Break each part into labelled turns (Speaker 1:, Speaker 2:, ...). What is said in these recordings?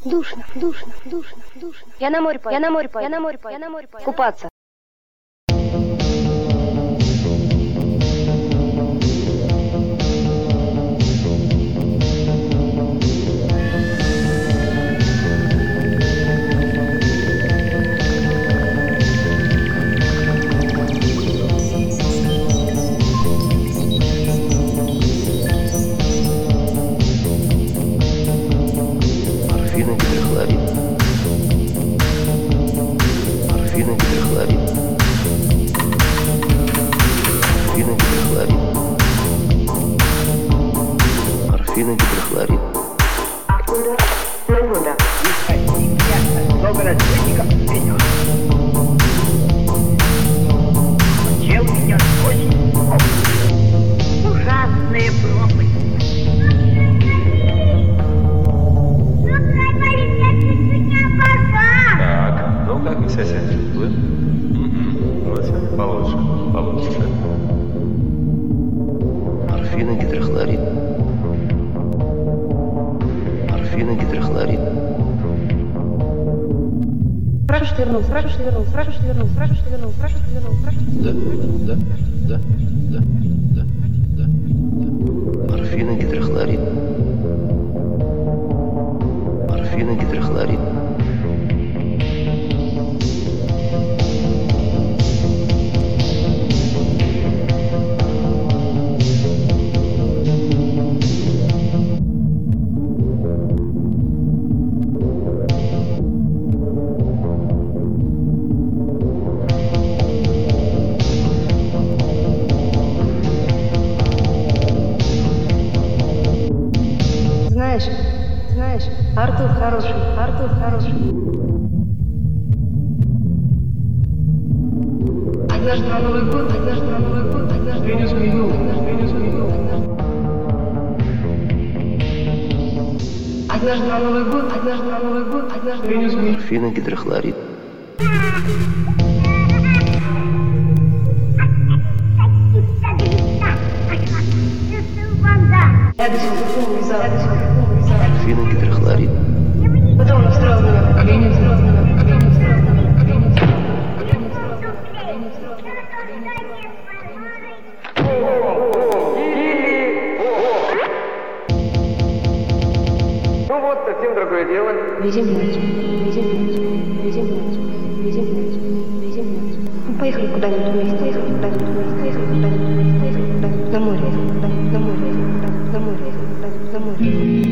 Speaker 1: Душно, душно, душно, душно. Я на море пойду, я на море пойду, я на море пойду, я на море пойду. Купаться.
Speaker 2: Морфиногидрохлорид.
Speaker 3: Много разведчиков идет. Дел идет очень ужасные пропасти.
Speaker 4: Так, ну как вы себя чувствуете? Вот все, получше, получше.
Speaker 2: Морфиногидрохлорид. Морфиногидрохлорид.
Speaker 1: Спрашивай, что вернулся, спрашивай, что вернулся, спрашивай, что вернулся, спрашивай, что вернулся, спрашивай, что вернулся, спрашивай, что вернулся.
Speaker 2: Да. Морфиногидрохлорид. Морфиногидрохлорид.
Speaker 1: Знаешь, Артур хороший, Артур хороший. Однажды на Новый год, однажды на Новый год, однажды на Новый год, однажды на Новый год, однажды на Новый год, однажды на Новый год.
Speaker 2: Морфиногидрохлорид. Морфиногидрохлорид.
Speaker 1: Потом он устроил меня, колени устроил меня, колени устроил меня, колени устроил меня, колени устроил меня, колени устроил меня, колени устроил меня.
Speaker 3: Ну вот, совсем другое дело.
Speaker 1: Везем мальчик, везем мальчик, везем мальчик, везем мальчик, везем мальчик. Ну, поехали куда-нибудь вместе, поехали куда-нибудь вместе, поехали куда-нибудь вместе, поехали куда-нибудь на море, на море, на море, на море.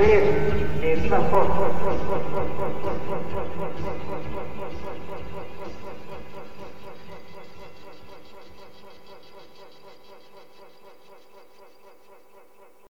Speaker 3: Everest, viva Ford.